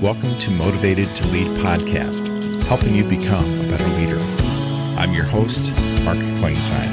Welcome to Motivated to Lead podcast, helping you become a better leader. I'm your host, Mark Klingsheim.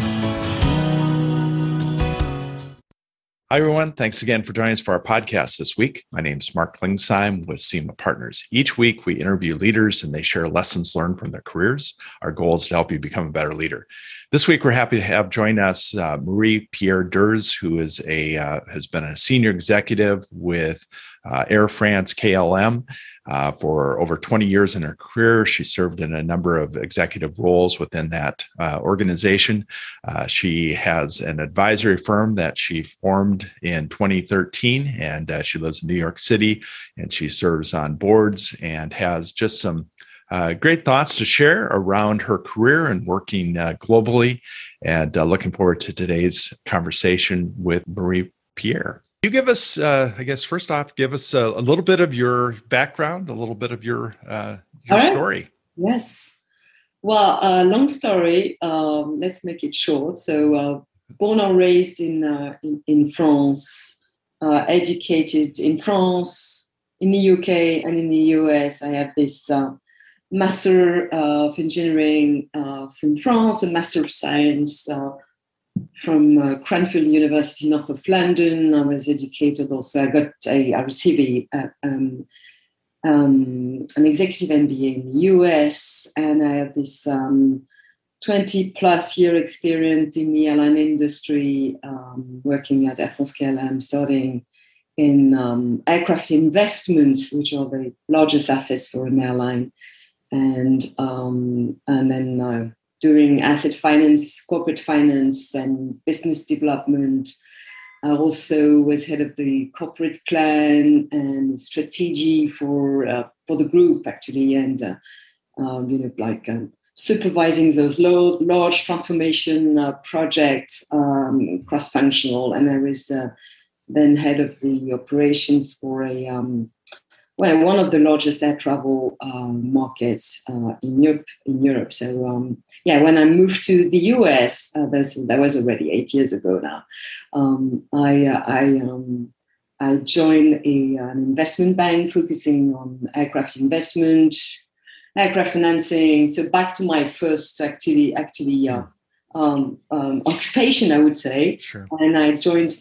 Hi, everyone. Thanks again for joining us for our podcast this week. My name is Mark Klingsheim with SEMA Partners. Each week, we interview leaders and they share lessons learned from their careers. Our goal is to help you become a better leader. This week, we're happy to have join us Marie-Pierre Durs, who is has been a senior executive with Air France KLM for over 20 years in her career. She served in a number of executive roles within that organization. She has an advisory firm that she formed in 2013, and she lives in New York City, and she serves on boards and has just some great thoughts to share around her career and working globally. And looking forward to today's conversation with Marie-Pierre. You give us, first off, give us a little bit of your background, a little bit of your story. Yes. Well, long story. Let's make it short. So, born and raised in France, educated in France, in the UK, and in the US. I have this Master of Engineering from France, a Master of Science from Cranfield University, north of London. I was educated also. I received an executive MBA in the US, and I have this 20 plus year experience in the airline industry, working at Air France KLM, starting in aircraft investments, which are the largest assets for an airline, and then doing asset finance, corporate finance, and business development. I also was head of the corporate plan and strategy for the group, actually, and supervising those large transformation projects, cross-functional. And I was then head of the operations for one of the largest air travel markets in Europe. So when I moved to the US, that was already 8 years ago now. I joined an investment bank focusing on aircraft investment, aircraft financing. So back to my first occupation, I would say. Sure. And I joined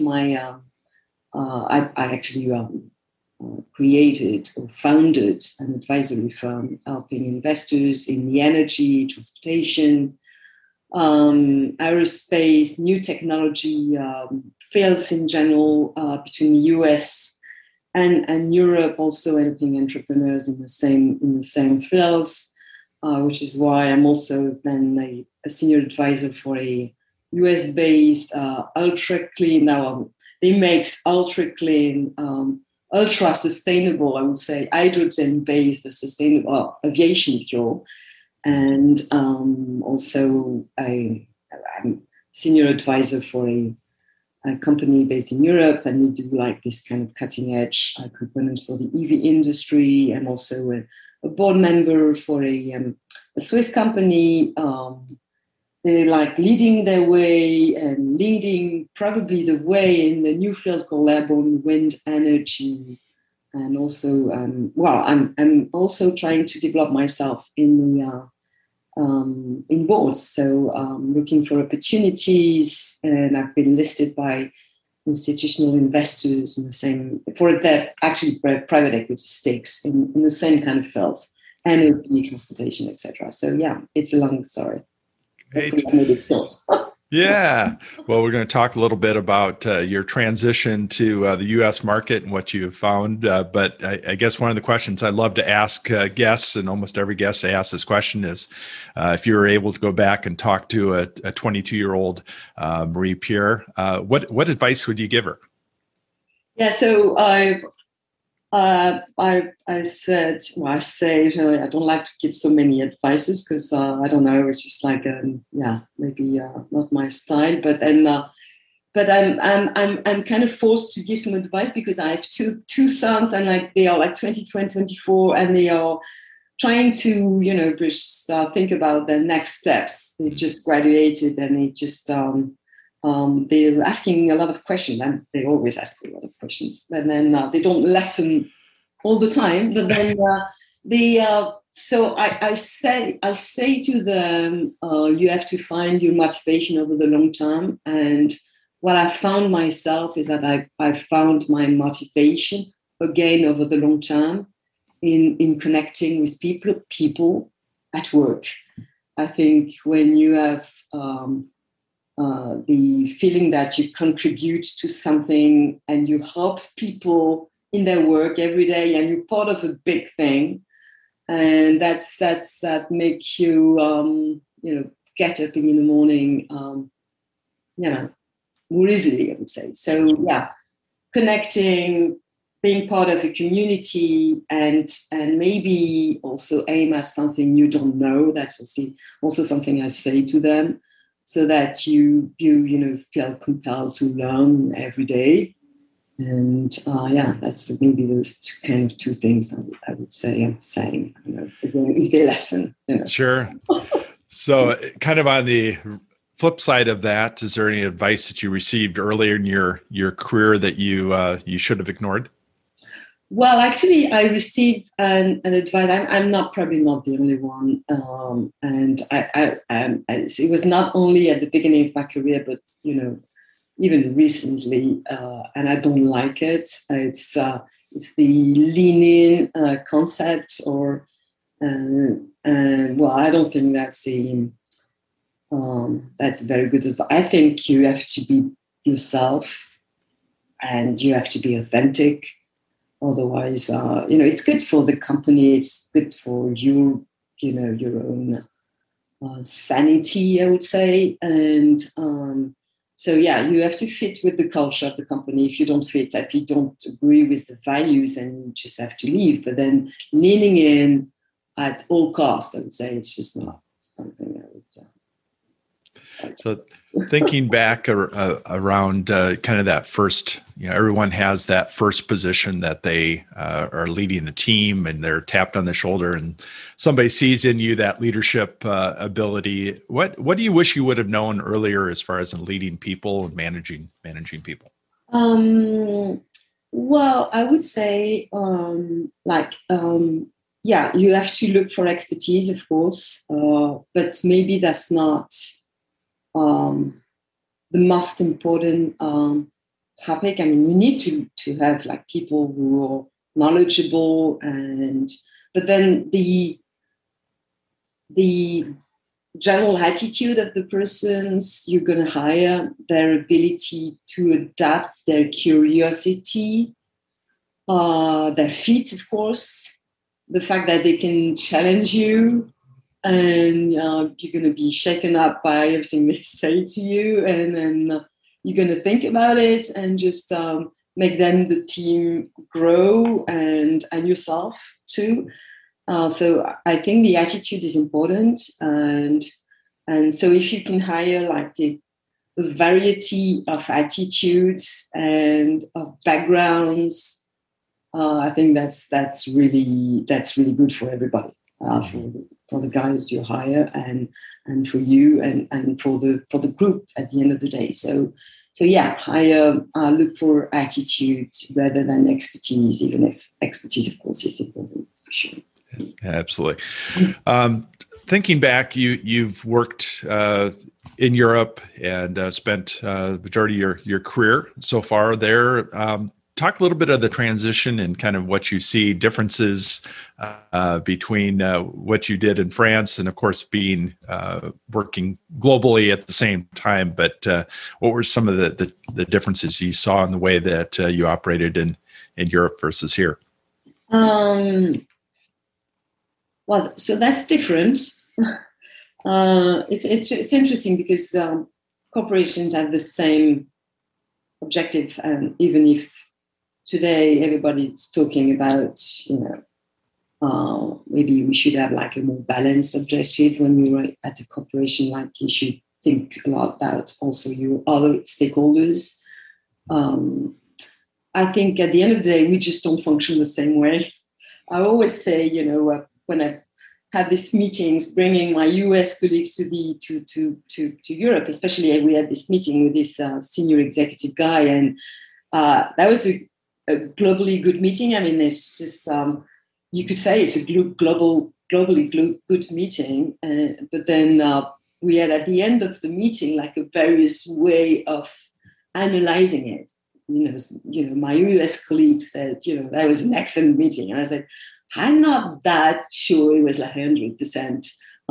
created or founded an advisory firm helping investors in the energy, transportation, aerospace, new technology fields in general, between the US and Europe, also helping entrepreneurs in the same fields, which is why I'm also then a senior advisor for a US-based ultra clean. Now they make ultra clean, ultra sustainable, I would say, hydrogen-based sustainable aviation fuel. And also I'm senior advisor for a company based in Europe, and they do like this kind of cutting edge components for the EV industry, and also a board member for a Swiss company. They're like leading their way and leading probably the way in the new field called airborne wind energy. And also, I'm also trying to develop myself in boards. So looking for opportunities, and I've been listed by institutional investors in the same, for that actually private equity stakes in the same kind of fields, energy, transportation, etc. So it's a long story. Yeah. Well, we're going to talk a little bit about your transition to the U.S. market and what you have found. But I guess one of the questions I love to ask guests, and almost every guest I ask this question, is if you were able to go back and talk to a 22-year-old Marie-Pierre, what advice would you give her? Yeah. So I said, I don't like to give so many advices because I don't know, it's just like maybe not my style. But then, I'm kind of forced to give some advice because I have two sons, and like they are like 22 and 24, and they are trying to think about their next steps. They just graduated, and they just they're asking a lot of questions, and they always ask a lot of questions, and then they don't listen all the time. But then so I say to them, you have to find your motivation over the long term. And what I found myself is that I found my motivation again over the long term in connecting with people at work. I think when you have the feeling that you contribute to something and you help people in their work every day, and you're part of a big thing, and that makes you get up in the morning, more easily, I would say. So yeah, connecting, being part of a community, and maybe also aim at something you don't know. That's also something I say to them, so that you feel compelled to learn every day. And that's maybe those two things I would say I'm saying, if they listen. Sure. So kind of on the flip side of that, is there any advice that you received earlier in your career that you should have ignored? Well, actually, I received an advice. I'm probably not the only one, and it was not only at the beginning of my career, but even recently, and I don't like it. It's the lean in concept, or I don't think that's very good advice. I think you have to be yourself, and you have to be authentic. Otherwise, it's good for the company. It's good for you, your own sanity, I would say. And so, you have to fit with the culture of the company. If you don't fit, if you don't agree with the values, then you just have to leave. But then leaning in at all costs, I would say, it's just not something I would. So thinking back around kind of that first, everyone has that first position that they are leading a team, and they're tapped on the shoulder, and somebody sees in you that leadership ability. What do you wish you would have known earlier as far as in leading people and managing people? Well, I would say you have to look for expertise, of course, but maybe that's not the most important topic. I mean, you need to have people who are knowledgeable, but then the general attitude of the persons you're going to hire, their ability to adapt, their curiosity, their fit, of course, the fact that they can challenge you, and you're going to be shaken up by everything they say to you, and then you're going to think about it and just make them, the team, grow, and yourself too. So I think the attitude is important, and so if you can hire a variety of attitudes and of backgrounds, I think that's really good for everybody, for the guys you hire, and for you, and for the group at the end of the day. So I look for attitude rather than expertise, even if expertise, of course, is important for sure. Absolutely. Thinking back, you've worked in Europe and spent the majority of your career so far there. Talk a little bit of the transition and kind of what you see differences between what you did in France and, of course, being working globally at the same time. But what were some of the differences you saw in the way that you operated in Europe versus here? Well, so that's different. It's interesting because corporations have the same objective, and even if today everybody's talking about, maybe we should have a more balanced objective when you're at a corporation. You should think a lot about also your other stakeholders. I think at the end of the day, we just don't function the same way. I always say, when I had these meetings, bringing my US colleagues to Europe, especially we had this meeting with this senior executive guy, and that was a globally good meeting. I mean, it's just you could say it's a globally good meeting, but then we had at the end of the meeting like a various way of analyzing it. My US colleagues said, that was an excellent meeting, and I said, I'm not that sure it was like 100%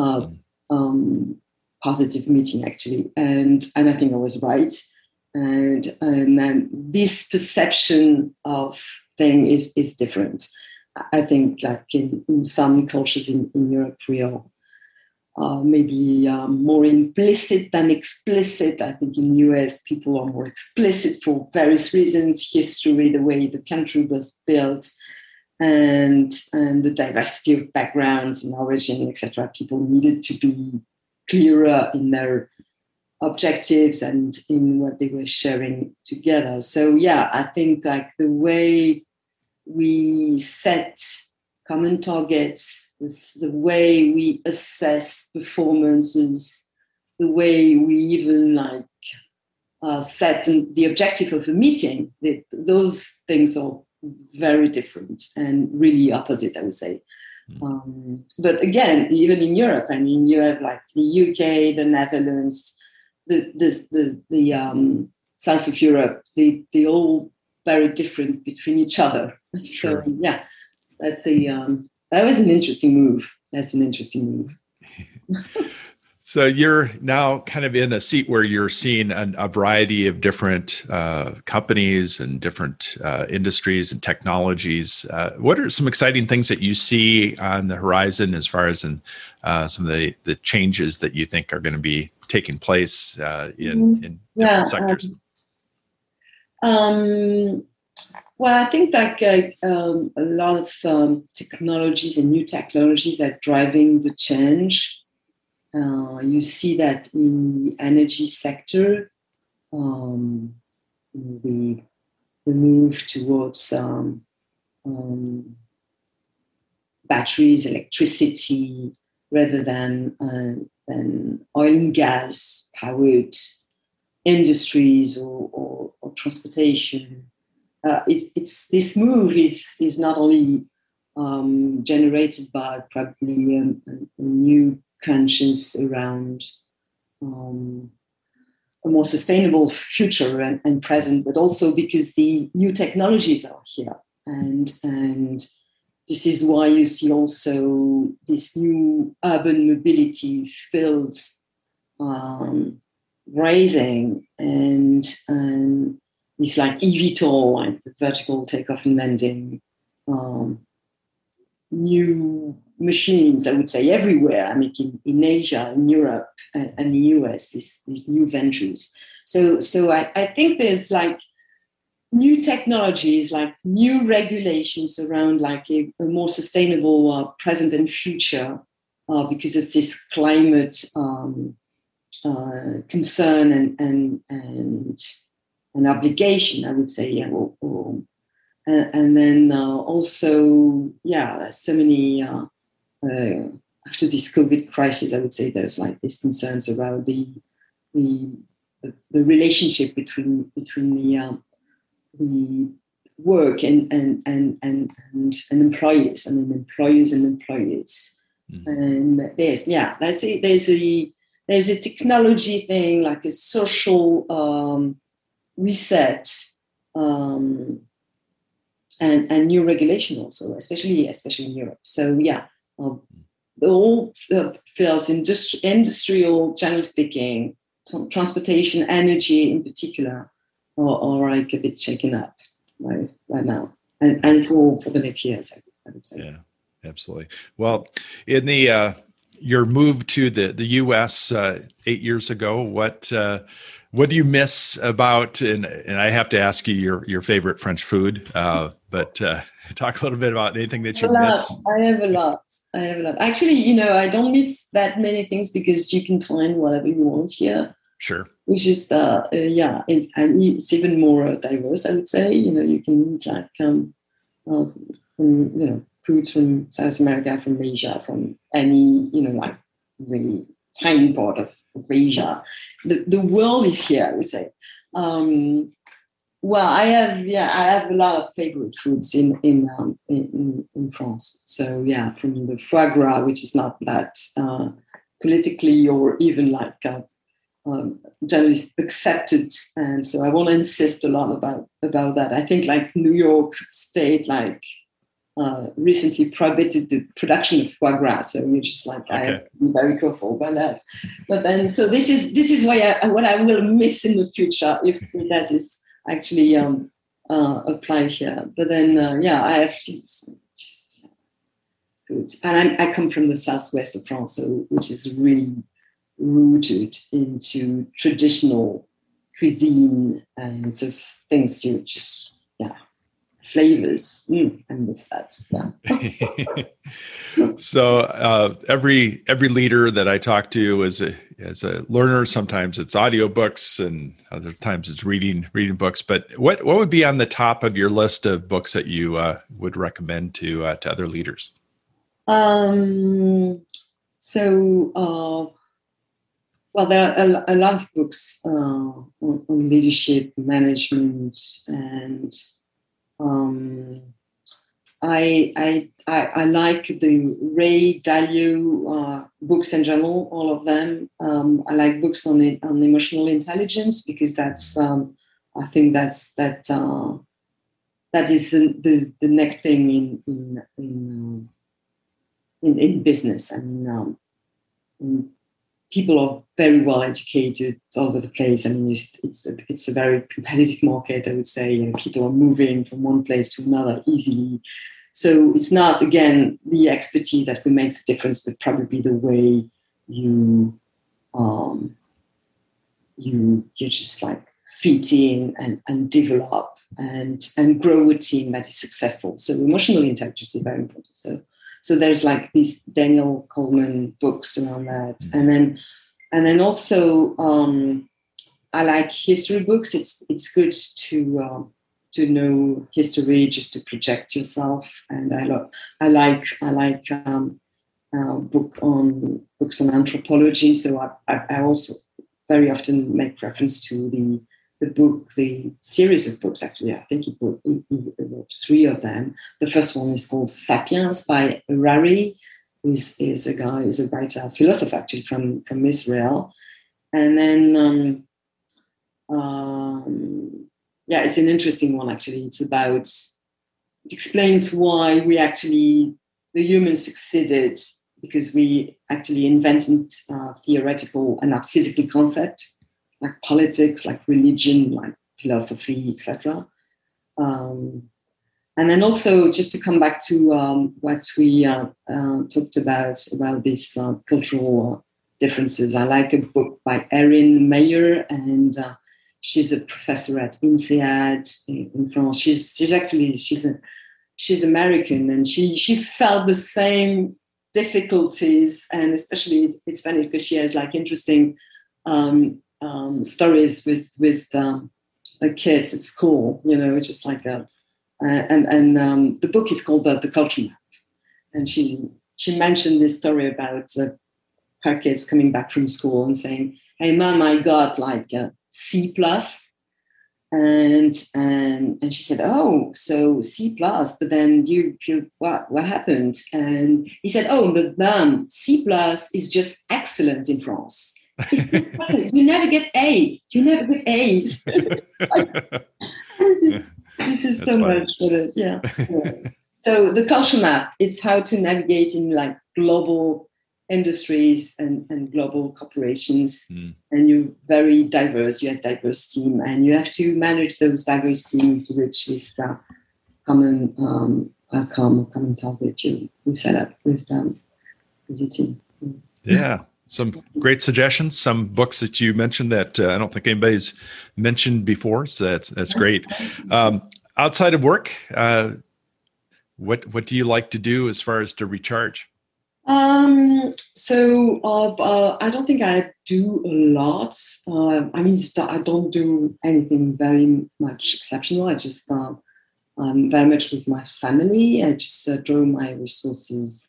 positive meeting actually, and I think I was right. And then this perception of thing is different. I think like in some cultures in Europe, we are maybe more implicit than explicit. I think in the US, people are more explicit for various reasons, history, the way the country was built, and the diversity of backgrounds and origin, etc. People needed to be clearer in their objectives and in what they were sharing together. So yeah, I think like the way we set common targets, the way we assess performances, the way we even set the objective of a meeting, those things are very different and really opposite, I would say. But again, even in Europe, I mean, you have like the UK, the Netherlands, the south of Europe, they all very different between each other. Sure. So yeah, that's that was an interesting move. That's an interesting move. So you're now kind of in a seat where you're seeing a variety of different companies and different industries and technologies. What are some exciting things that you see on the horizon as far as in some of the changes that you think are going to be taking place in different sectors? Well, I think that a lot of technologies and new technologies are driving the change. You see that in the energy sector, the move towards batteries, electricity, rather than oil and gas powered industries or transportation. It's this move is not only generated by probably a new conscience around a more sustainable future and present, but also because the new technologies are here, and this is why you see also this new urban mobility fields rising, and it's like eVTOL, like the vertical takeoff and landing, new machines, I would say, everywhere. I mean, in Asia, in Europe, and the US, these new ventures. So I think there's like new technologies, like new regulations around like a more sustainable present and future because of this climate concern and obligation, I would say, and then also, so many after this COVID crisis, I would say there's like these concerns about the relationship between the work and employees, and then employers and employees, and there's a technology thing, like a social reset. And new regulation also, especially in Europe. So the whole fields, industrial, generally speaking, transportation, energy in particular, are like a bit shaken up right now, and for the next years, I would say. Yeah, absolutely. Well, in the your move to the U.S. 8 years ago, what do you miss about, and I have to ask you your favorite French food, but talk a little bit about anything that you miss. I have a lot. Actually, I don't miss that many things because you can find whatever you want here. Sure. Which is, it's even more diverse, I would say. You can eat like, foods from South America, from Asia, from any, like really tiny part of Asia. The world is here, I would say. Well, I have a lot of favorite foods in France. So yeah, from the foie gras, which is not that politically or even like generally accepted, and so I want to insist a lot about that. I think like New York State like recently prohibited the production of foie gras, so you're just like I have to be very careful about that. But then, so this is what I will miss in the future if that is actually applied here. But then, I have just good, and I come from the southwest of France, so which is really rooted into traditional cuisine, and so things you just flavors. And with that, So every leader that I talk to is a learner. Sometimes it's audiobooks, and other times it's reading books. But what would be on the top of your list of books that you would recommend to other leaders? Well, there are a lot of books on leadership, management, and I like the Ray Dalio books in general, all of them. I like books on emotional intelligence because that's I think that is the next thing in business. I mean, people are very well educated all over the place. I mean, it's a very competitive market, I would say. People are moving from one place to another easily. So it's not, again, the expertise that will make the difference, but probably the way you just like fit in and develop and grow a team that is successful. So emotional intelligence is very important. So there's like these Daniel Coleman books around that. And then also I like history books. It's good to know history just to project yourself. And I like books on anthropology. So I also very often make reference to the series of books, actually. I think he wrote 3 of them. The first one is called Sapiens by Harari, is a writer, a philosopher actually from Israel. And then, it's an interesting one actually. It explains why the humans succeeded, because we actually invented theoretical and not physical concepts, like politics, like religion, like philosophy, etc. And then also, just to come back to what we talked about these cultural differences, I like a book by Erin Meyer, and she's a professor at INSEAD in France. She's American, and she felt the same difficulties, and especially it's funny because she has like interesting stories with the kids at school, just like the book is called the Culture Map, and she mentioned this story about her kids coming back from school and saying, "Hey, Mom, I got like a C+," and she said, "Oh, so C+, but then you what happened?" And he said, "Oh, but Mom, C+ is just excellent in France. You never get A. You never get A's." This is so funny. Much for this, yeah. So the Culture Map, it's how to navigate in like global industries and global corporations, and you're very diverse. You have a diverse team, and you have to manage those diverse teams to reach this common target you set up with your team. Yeah. Some great suggestions, some books that you mentioned that I don't think anybody's mentioned before. So that's great. Outside of work, what do you like to do as far as to recharge? So I don't think I do a lot. I don't do anything very much exceptional. I just very much with my family. I just draw my resources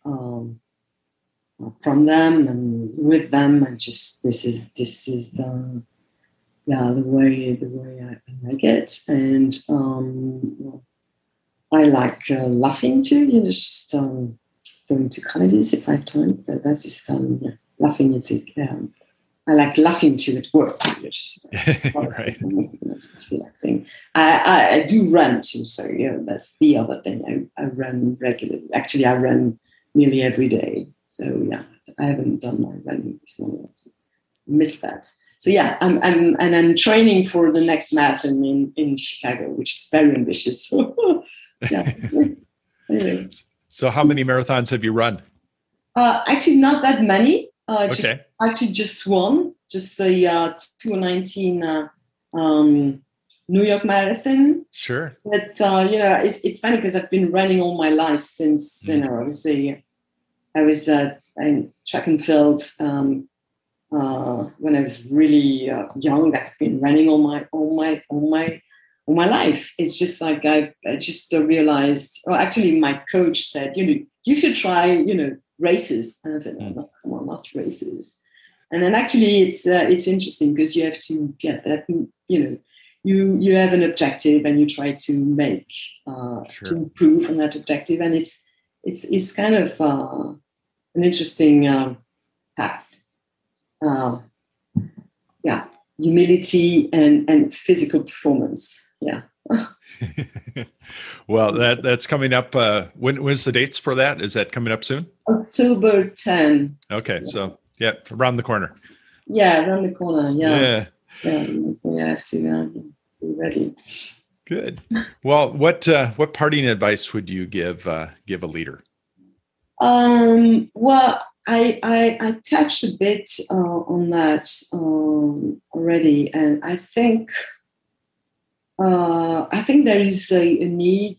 from them and with them, and just this is the way I like it. And I like laughing too, just going to comedies if I have time. So that's just laughing music. I like laughing too at work. Just, right. Just relaxing. I do run too, so that's the other thing. I run regularly. Actually, I run nearly every day. So I haven't done my running this morning. Missed that. So I'm training for the next marathon in Chicago, which is very ambitious. Anyway. So how many marathons have you run? Actually, not that many. Okay. Just one, just the 2019 New York Marathon. Sure. But it's funny because I've been running all my life since I was in track and field when I was really young. I've been running all my life. It's just like I just realized. Well, actually, my coach said, you should try, races. And I said, no, come on, not races. And then actually, it's interesting because you have to get that. You have an objective and you try to make to improve on that objective, and it's kind of an interesting path. Humility and physical performance. Yeah. Well, that's coming up. When's the dates for that? Is that coming up soon? October 10. Okay, so around the corner. Yeah, around the corner. Yeah. So I have to be ready. Good. Well, what parting advice would you give a leader? Well, I touched a bit on that already, and I think there is a need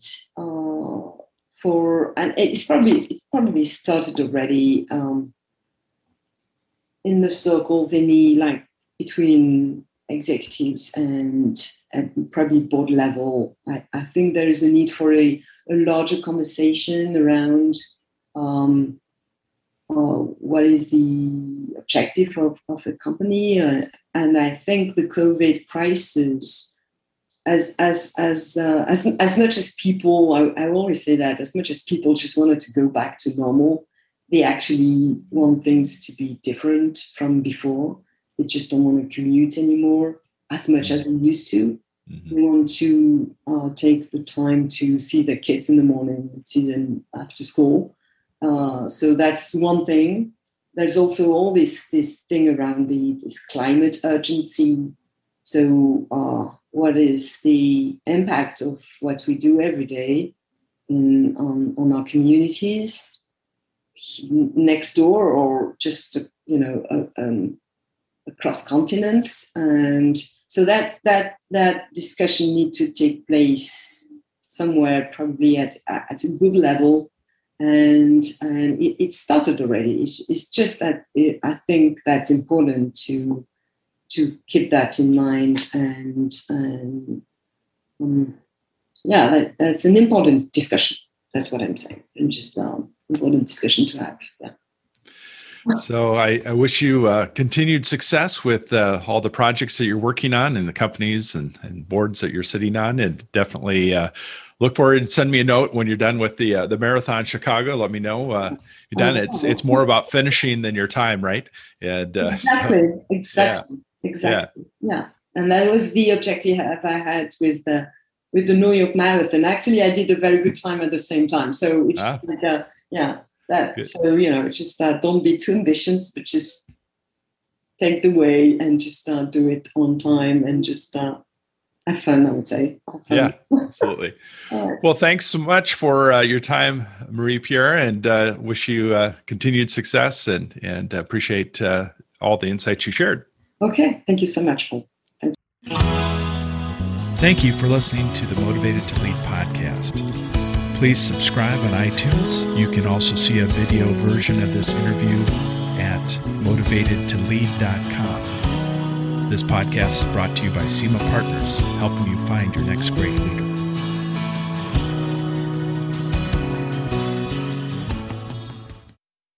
for, and it's probably started already in the circles, between executives and probably board level. I think there is a need for a larger conversation around what is the objective of a company, and I think the COVID crisis, as much as people, I always say that as much as people just wanted to go back to normal, they actually want things to be different from before. They just don't want to commute anymore as much as they used to. Mm-hmm. They want to take the time to see their kids in the morning and see them after school. So that's one thing. There's also all this thing around this climate urgency. So what is the impact of what we do every day on our communities next door, or just across continents? And so that discussion needs to take place somewhere, probably at a good level. And it started already. It's just that I think that's important to keep that in mind, and that's an important discussion. That's what I'm saying. And just important discussion to have. Yeah. So I wish you continued success with all the projects that you're working on and the companies and boards that you're sitting on, and definitely look forward and send me a note when you're done with the Marathon Chicago. Let me know you're done. It's more about finishing than your time, right? And exactly. Yeah. And that was the objective I had with the New York Marathon. Actually, I did a very good time at the same time. So it's just just don't be too ambitious, but just take the way and just do it on time and just have fun, I would say. Yeah, absolutely. Right. Well, thanks so much for your time, Marie-Pierre, and wish you continued success and appreciate all the insights you shared. Okay. Thank you so much, Paul. Thank you for listening to the Motivated to Lead podcast. Please subscribe on iTunes. You can also see a video version of this interview at motivatedtolead.com. This podcast is brought to you by SEMA Partners, helping you find your next great leader.